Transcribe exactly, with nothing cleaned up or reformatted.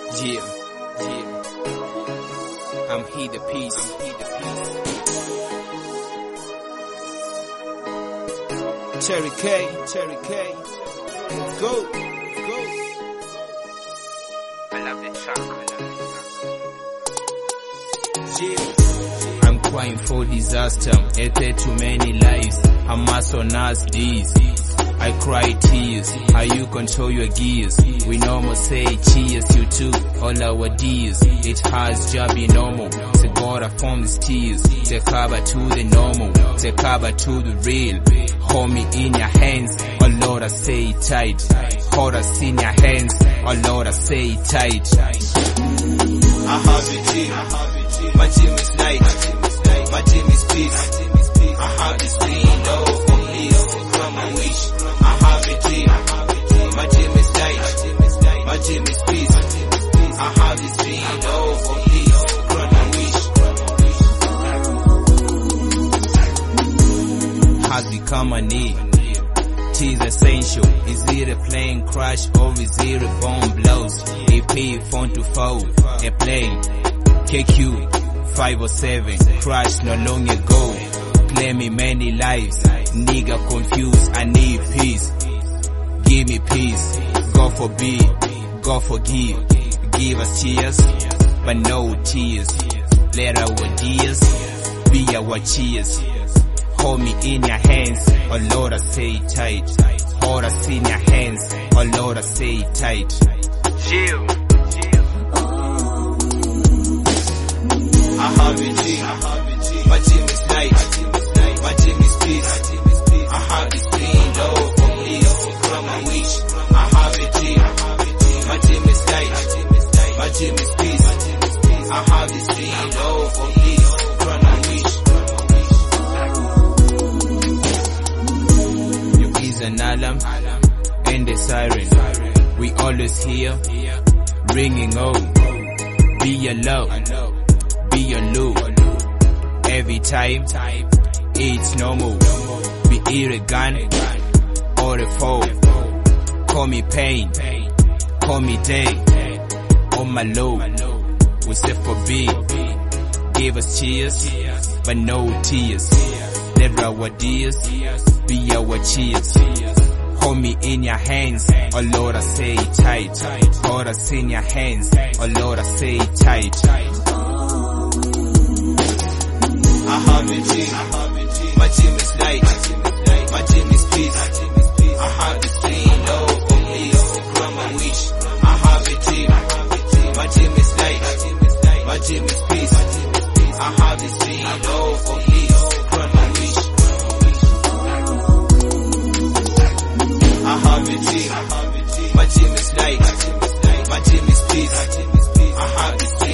Yeah, yeah. I'm here the peace. I'm here the peace. Cherry K, Cherry K. Let's go, go. I love the track. Yeah. I'm crying for disaster. It had too many lives. I'm so nasty. I cry tears, how you control your gears. We normal say cheers, you too, all our dears. It has job be normal, say God I form these tears. Say cover to the normal, say cover to the real. Hold me in your hands, oh Lord I say it tight. Hold us in your hands, oh Lord I say it tight. I have a team, my team is light, my team is peace. I have this dream, oh for me, from my wish. I have a dream, my dream is light, my dream is peace. I have this dream, oh for peace, from my wish. Has become a need, tis essential. Is it a plane crash or is it a bomb blows? A P phone to phone, a plane, K Q five oh seven, crash no long ago. Claiming many lives, nigga confused, I need peace. Give me peace, God forbid, God forgive. Give us tears, but no tears. Let our tears be our cheers. Hold me in your hands, oh Lord I say it tight. Hold us in your hands, oh Lord I say it tight. Chill. I have a dream, my dream is light. My dream is peace. I have this dream, oh, for me, from my wish. I have a dream. My dream is light. My dream is peace. I have this dream, oh, for me, from my wish. You is an alarm and a siren. We always hear ringing out. Be alone, be alone. Every time. It's normal, be it a gun or a foe. Call me pain, call me day, on my low. We say forbid, give us cheers, but no tears. Let our dears be our cheers. Hold me in your hands, oh Lord I say it tight. Hold us in your hands, oh Lord I say it tight. I have a dream. My dream is light, my dream is peace. I have this dream, oh for me, from my wish. I have a dream, my dream is light, my dream is peace. I have this dream, oh for me, from my wish. I have a dream, my dream is light, my dream is peace. I have this dream.